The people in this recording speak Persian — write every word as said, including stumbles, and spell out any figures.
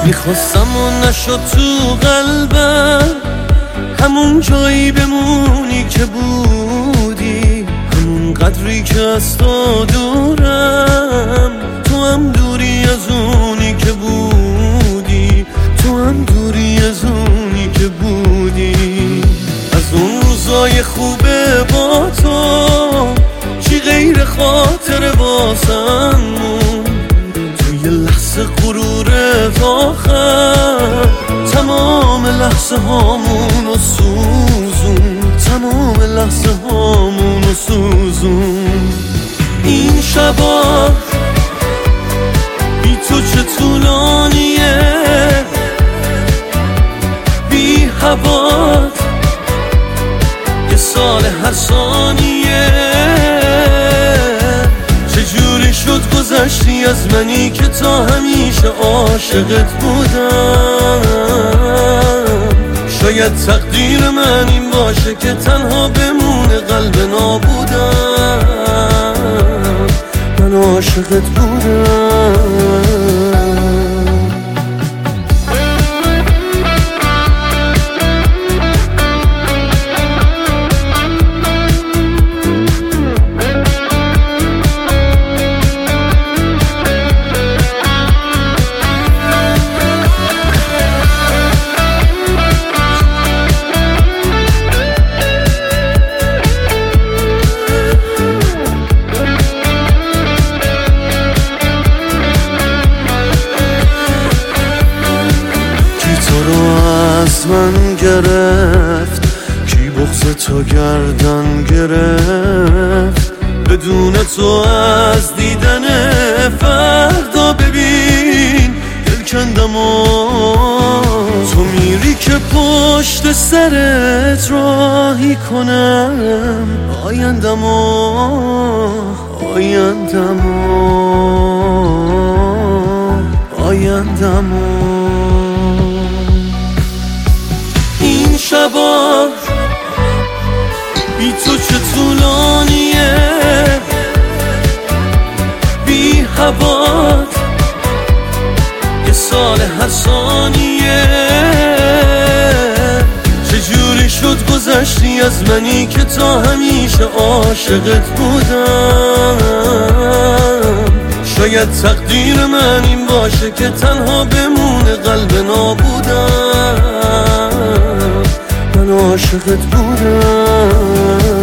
میخواستم و نشد تو قلبم، همون جایی بمونی که بودی، همون قدری که از تو دورم. تو هم دوری از اونی که بودی، تو هم دوری از اونی که بودی. از اون روزای خوبه با تو چی غیر خاطر واسم مون، توی لحظه غرورت آخر تمام لحظه هامونو سوزون، تمام لحظه هامونو سوزون. این شبا بی تو چه طولانیه، بی هوات یه سال هر ثانیه. چجوری شد گذشتی از منی که تا همیشه عاشقت بودم. شاید تقدیر من این باشه که تنها بمونه قلب نابودم. من عاشقت بودم. از من گرفت کی بغض تو گردن گرفت، بدون تو از دیدن فردا ببین دل کندم و تو میری که پشت سرت راهی کنم آیندم و آیندم و آیندم و شبا بی تو چه طولانیه، بی هوات یه سال هر ثانیه. چجوری شد گذشتی از منی که تا همیشه عاشقت بودم. شاید تقدیر من این باشه که تنها بمونه قلب نابودم. من عاشقت بودم.